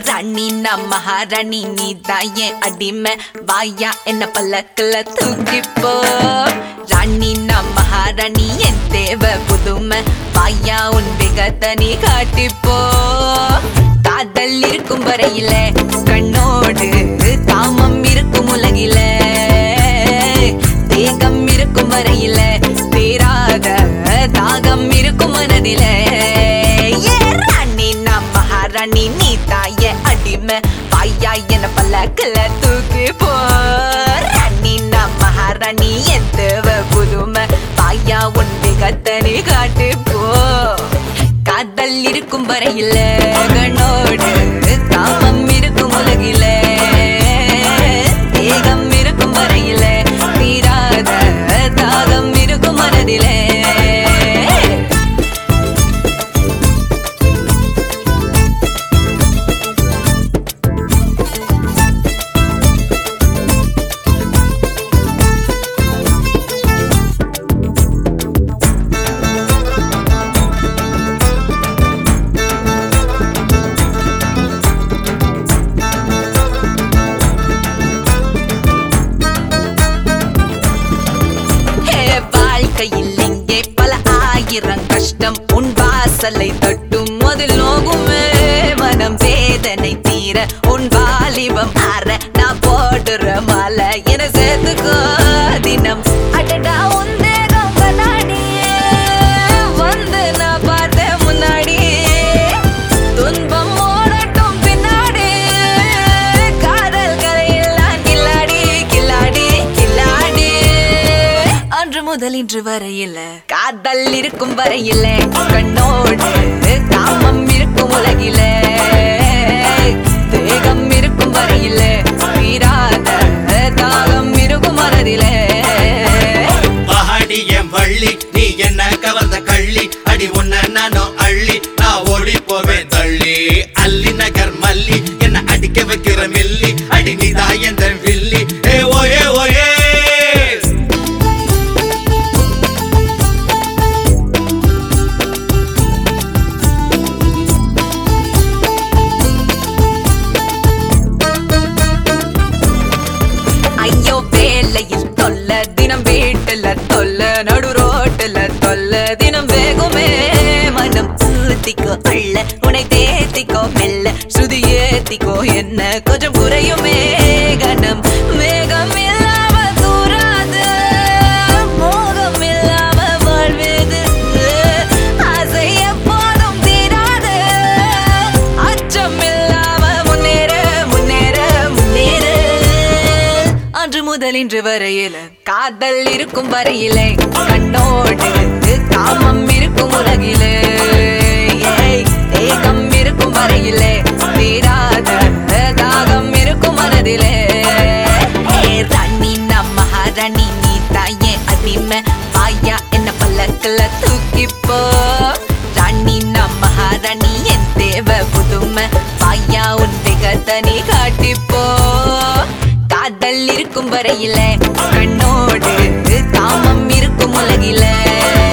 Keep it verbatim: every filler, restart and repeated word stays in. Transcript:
ராணி நான் மகாராணி நீ தான் என் அடிமை வாயா என்ன பல்லக்குல தூக்கிப்போ ராணி நான் மகாராணி என் தேவை புதுமை வாயா உன் வேகத்தை நீ காட்டிப்போ காதல் இருக்கும் வரையில கண்ணோடு காமம் இருக்கும் உலகில தேகம் இருக்கும் வரையில தீராத தாகம் இருக்கும் மனதில ராணி நீ தாய அடிமை வாயா என்ன பல்லக்குல தூக்கி போ ராணி நான் மகாராணி என் தேவை புதுமை வாயா உன் வேகத்தனி காட்டு போ காதல் இருக்கும் வரையில கண்ணோடு காமம் இருக்கும் உலகில தேகம் இருக்கும் வரையில தீராத தாகம் இருக்கும் மனதில கஷ்டம் உன் வாசலை தட்டும் அதில் நோகுமே மனம் வேதனை தீர உன் வாலிபம் ஆற நான் போடுற மாலை என சேர்த்துக்கோ தினம் அடடா உன் தேகம் கண்ணாடியே வந்து நான் பார்த்த முன்னாடி துன்பம் ஓடட்டும் பின்னாடி காதல் கதையெல்லாம் கில்லாடி கில்லாடி கில்லாடி அன்று முதல் இன்று வரையில காதல் இருக்கும் வரையில கண்ணோடு காமம் இருக்கும் உலகில தேகம் இருக்கும் வரையில தீராத தாகம் இருக்கும் மனதில பஹாடி என் வள்ளி நீ என்ன கவர்ந்த கள்ளி அடி உன்ன நானோ அள்ளி நான் ஓடி போவேன் தள்ளி அல்லி நகர் மல்லி என்ன அடிக்க வைக்கிற மில்லி அடி நீதான் எந்த வில்லி ஏ ஓயே ஓயே நடு ரோட்டுல தொல்ல தினம் வேகுமே மனம் பூத்திக்கோ அள்ள உனை தேத்திக்கோ மெல்ல சுதி ஏத்திக்கோ என்ன கொஞ்சம் குறையுமே கணம் மேகம் இல்லாம தூராது மோகம் இல்லாம வாழ்வேது ஆசை எப்போதும் தீராது அச்சம் இல்லாம முன்னேற முன்னேற முன்னேற அன்று முதல் இன்று வரையில காதல் இருக்கும் வரையிலே கண்ணோடு காமம் இருக்கும் உலகிலே தேகம் இருக்கும் வரையிலே தீராத தாகம் இருக்கும் மனதிலே ராணி நான் மகாராணி நீ தாயே அடிமை வாயா என்ன பல்லக்குல தூக்கிப்போ ராணி நான் மகாராணி என் தேவை புதுமை வாயா உன் வேகத்தனி காட்டிப்போ காதல் இருக்கும் வரையில கண்ணோடு காமம் இருக்கும் உலகில